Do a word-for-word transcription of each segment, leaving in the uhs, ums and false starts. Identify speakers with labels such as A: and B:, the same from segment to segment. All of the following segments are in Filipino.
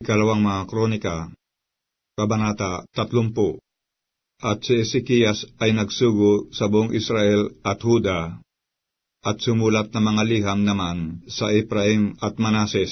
A: Ikalawang mga Kronika, Kabanata tatlumpu. At si Ezekias ay nagsugo sa buong Israel at Huda, at sumulat ng mga liham naman sa Ephraim at Manases,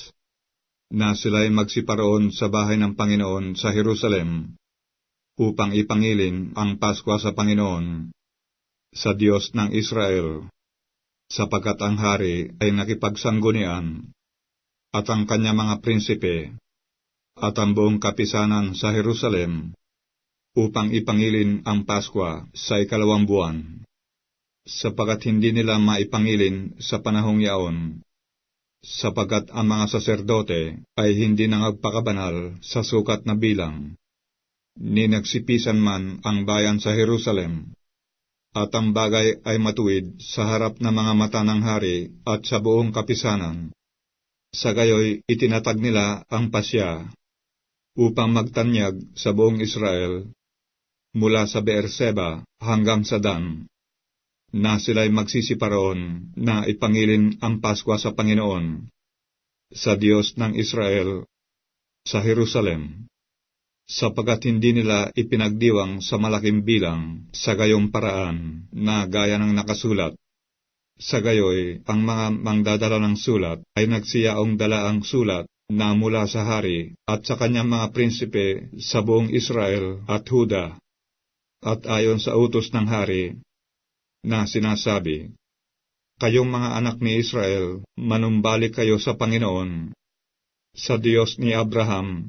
A: na sila'y magsiparoon sa bahay ng Panginoon sa Jerusalem, upang ipangilin ang Paskwa sa Panginoon, sa Diyos ng Israel, sapagkat ang hari ay nakipagsanggunian, at ang kanya mga prinsipe, at ang buong kapisanan sa Jerusalem, upang ipangilin ang Paskwa sa ikalawang buwan, sapagkat hindi nila maipangilin sa panahong yaon, sapagkat ang mga saserdote ay hindi nangagpakabanal sa sukat na bilang, ni nagsipisan man ang bayan sa Jerusalem, at ang bagay ay matuwid sa harap ng mga mata ng hari at sa buong kapisanan. Sa gayoy itinatag nila ang pasya, upang magtanyag sa buong Israel, mula sa Beerseba hanggang sa Dan, na sila'y magsisiparoon na ipangilin ang Paskwa sa Panginoon, sa Diyos ng Israel, sa Jerusalem, sapagkat hindi nila ipinagdiwang sa malaking bilang sa gayong paraan na gaya ng nakasulat. Sa gayoy, ang mga mangdadala ng sulat ay nagsiyaong dala ang sulat na mula sa hari at sa kanyang mga prinsipe sa buong Israel at Huda, at ayon sa utos ng hari, na sinasabi, "Kayong mga anak ni Israel, manumbalik kayo sa Panginoon, sa Diyos ni Abraham,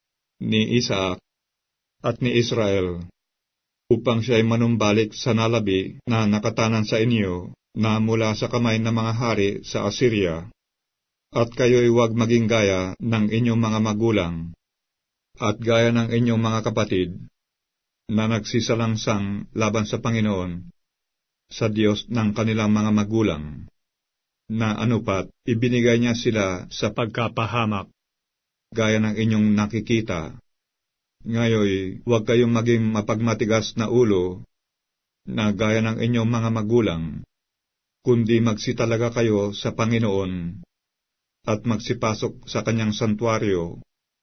A: ni Isaac, at ni Israel, upang siya'y manumbalik sa nalabi na nakatanan sa inyo, na mula sa kamay ng mga hari sa Assyria. At kayo'y huwag maging gaya ng inyong mga magulang, at gaya ng inyong mga kapatid, na nagsisalangsang laban sa Panginoon, sa Diyos ng kanilang mga magulang, na anupat ibinigay niya sila sa pagkapahamak, gaya ng inyong nakikita. Ngayoy, huwag kayong maging mapagmatigas na ulo, na gaya ng inyong mga magulang, kundi magsitalaga kayo sa Panginoon, at magsipasok sa kanyang santuaryo,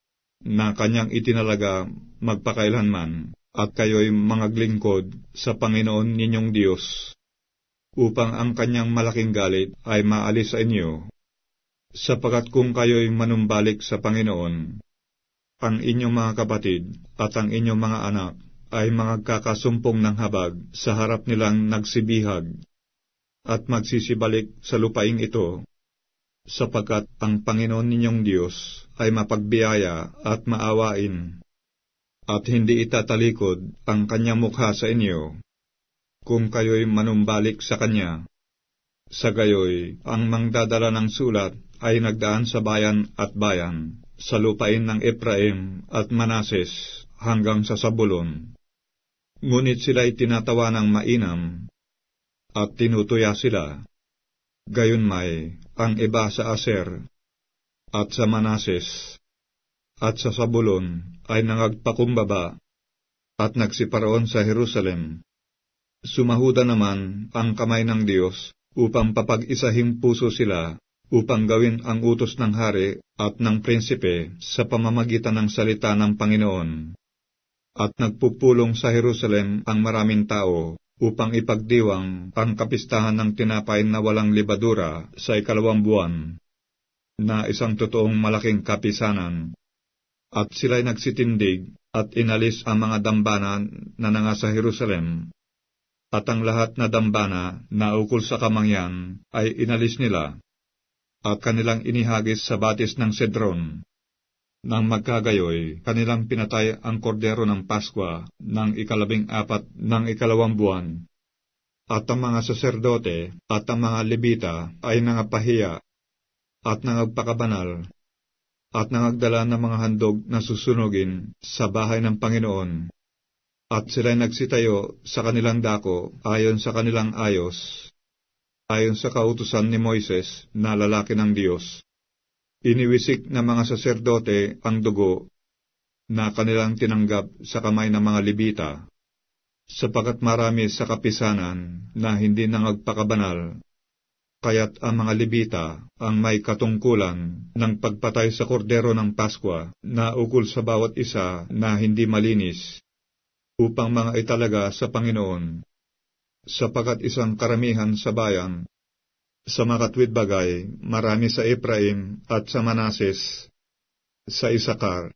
A: na kanyang itinalaga magpakailanman, at kayo'y mangaglingkod sa Panginoon ninyong Diyos, upang ang kanyang malaking galit ay maalis sa inyo. Sapagkat kung kayo'y manumbalik sa Panginoon, ang inyong mga kapatid at ang inyong mga anak ay magkakasumpong ng habag sa harap nilang nagsibihag, at magsisibalik sa lupaing ito, sapagkat ang Panginoon ninyong Diyos ay mapagbiyaya at maawain, at hindi itatalikod ang kanyang mukha sa inyo, kung kayo'y manumbalik sa kanya. Sa gayoy, ang mangdadala ng sulat ay nagdaan sa bayan at bayan, sa lupain ng Ephraim at Manases hanggang sa Zabulon. Ngunit sila'y tinatawa ng mainam, at tinutuya sila. Gayunmay, ang iba sa Aser, at sa Manases, at sa Zabulon ay nangagpakumbaba, at nagsiparoon sa Jerusalem. Sumahuda naman ang kamay ng Diyos, upang papag-isahing puso sila, upang gawin ang utos ng hari at ng prinsipe sa pamamagitan ng salita ng Panginoon. At nagpupulong sa Jerusalem ang maraming tao, upang ipagdiwang ang kapistahan ng tinapay na walang libadura sa ikalawang buwan, na isang totoong malaking kapisanan. At sila'y nagsitindig at inalis ang mga dambana na nanga sa Jerusalem, at ang lahat na dambana na ukol sa kamangyan ay inalis nila, at kanilang inihagis sa batis ng Cedron. Nang magkagayoy, kanilang pinatay ang kordero ng Paskwa ng ikalabing apat ng ikalawang buwan. At ang mga saserdote at ang mga Levita ay nangapahiya at nangagpakabanal, at nangagdala ng mga handog na susunugin sa bahay ng Panginoon. At sila'y nagsitayo sa kanilang dako ayon sa kanilang ayos, ayon sa kautusan ni Moises na lalaki ng Diyos. Iniwisik ng mga saserdote ang dugo na kanilang tinanggap sa kamay ng mga Levita, sapagkat marami sa kapisanan na hindi nangagpakabanal, Kaya't ang mga Levita ang may katungkulan ng pagpatay sa kordero ng Paskwa na ukol sa bawat isa na hindi malinis, upang mga italaga sa Panginoon, sapagkat isang karamihan sa bayan, sa makatwid bagay, marami sa Ephraim at sa Manases, sa Isakar,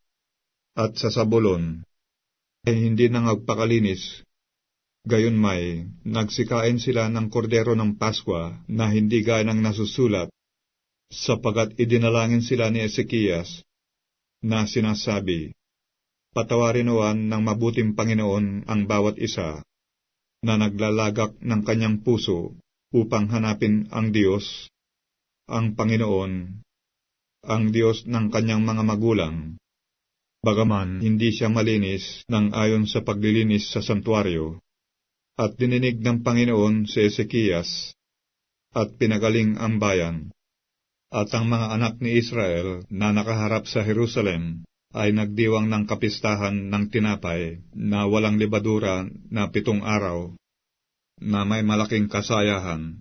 A: at sa Zabulon, ay hindi nangagpakalinis. Gayon may, nagsikain sila ng kordero ng Paskwa na hindi gaya ng nasusulat, sapagkat idinalangin sila ni Ezekias, na sinasabi, patawarin nawan ng mabuting Panginoon ang bawat isa, na naglalagak ng kanyang puso upang hanapin ang Diyos, ang Panginoon, ang Diyos ng kanyang mga magulang, bagaman hindi siya malinis ng ayon sa paglilinis sa santuaryo. At dininig ng Panginoon si Ezekias, at pinagaling ang bayan. At ang mga anak ni Israel na nakaharap sa Jerusalem ay nagdiwang ng kapistahan ng tinapay na walang libadura na pitong araw, na may malaking kasayahan.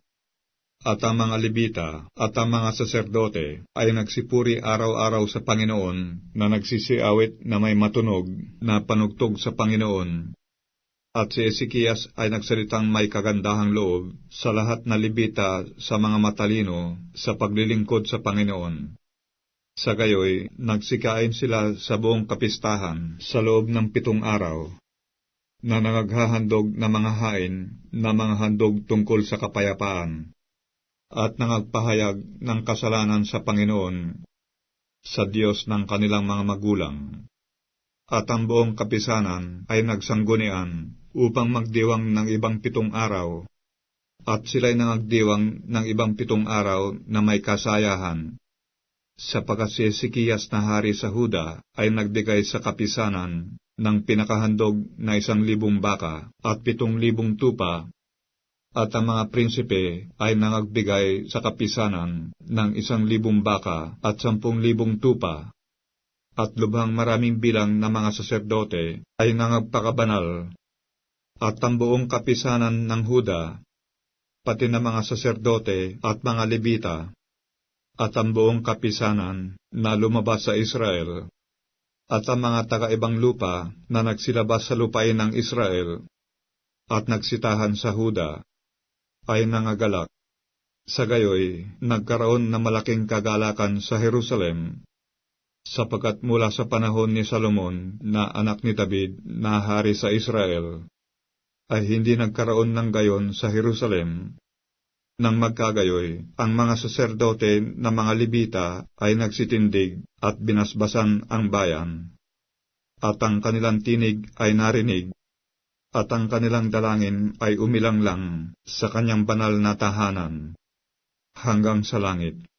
A: At ang mga Levita at ang mga saserdote ay nagsipuri araw-araw sa Panginoon na nagsisiawit na may matunog na panugtog sa Panginoon. At si Ezekias ay nagsalitang may kagandahang loob sa lahat na Levita sa mga matalino sa paglilingkod sa Panginoon. Sa gayoy, nagsikain sila sa buong kapistahan sa loob ng pitong araw, na nangaghahandog na mga hain na mga handog tungkol sa kapayapaan, at nangagpahayag ng kasalanan sa Panginoon, sa Diyos ng kanilang mga magulang. At ang buong kapisanan ay nagsanggunian upang magdiwang ng ibang pitong araw, at sila'y nangagdiwang ng ibang pitong araw na may kasayahan, sapagkat si Ezekias na hari sa Huda ay nagbigay sa kapisanan ng pinakahandog na isang libong baka at pitong libong tupa, at ang mga prinsipe ay nangagbigay sa kapisanan ng isang libong baka at sampung libong tupa, at lubhang maraming bilang na mga saserdote ay nangagpakabanal. At ang buong kapisanan ng Huda, pati na mga saserdote at mga Levita, at ang buong kapisanan na lumabas sa Israel, at ang mga taga-ibang lupa na nagsilabas sa lupain ng Israel, at nagsitahan sa Huda, ay nangagalak. Sa gayoy, nagkaroon na malaking kagalakan sa Jerusalem, sapagkat mula sa panahon ni Salomon na anak ni David na hari sa Israel, ay hindi nagkaroon ng gayon sa Jerusalem. Nang magkagayoy, ang mga saserdote na mga Levita ay nagsitindig at binasbasan ang bayan. At ang kanilang tinig ay narinig, at ang kanilang dalangin ay umilang lang sa kanyang banal na tahanan, hanggang sa langit.